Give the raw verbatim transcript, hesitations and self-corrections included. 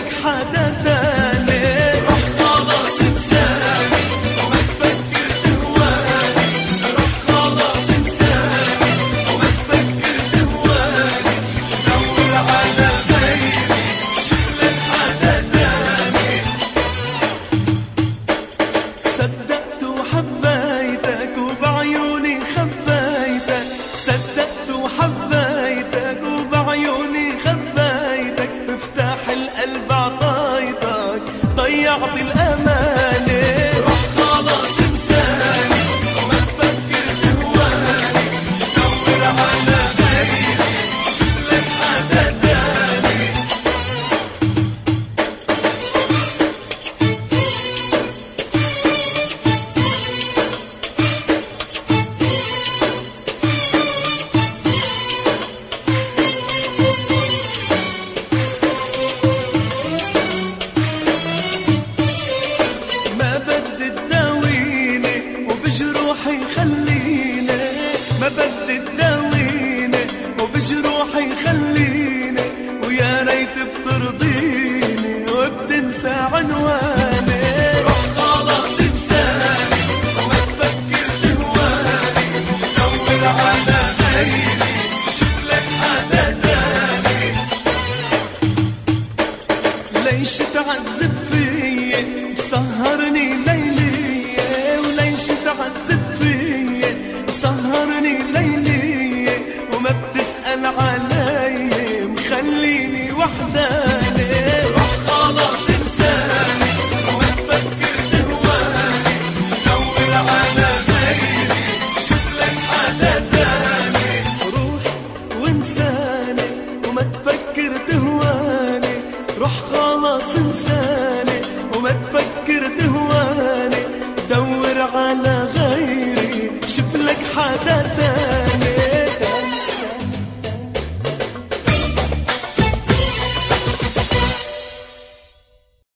لك حدا ثاني. روح خلاص انساني وما تفكر تهواني، روح خلاص انساني وما تفكر تهواني، دور على غيري شوف لك حدا ثاني. صدقت وحبيتك وبعيوني خبيتك، صدقت وحبيتك وبعيوني خبيتك، مفتاح القلب عطيتك ضيعت الأمانة. روح خلاص انساني وما تفكر تهواني، دور على غيري شوف لك حدا تاني. ما بدي تداويني وبجروحي خليني، ما بدي تداويني وبجروحي خليني، ويا ريت بترضيني وبتنسى عنواني. روح خلاص انساني وما تفكر تهواني، دور على غيري شوف لك حدا تاني. ليش تعذب فيي سهرني ليلية، وليش تعذب فيي سهرني ليلية، وما بتسأل علي مخليني وحداني. روح خلاص انساني وما تفكر تهواني، دور على غيري شوف لك حدا تاني. روح وانساني وما تفكر تهواني، روح خلاص انساني وما تفكر تهواني، دور على غيري شوف لك حدا تاني.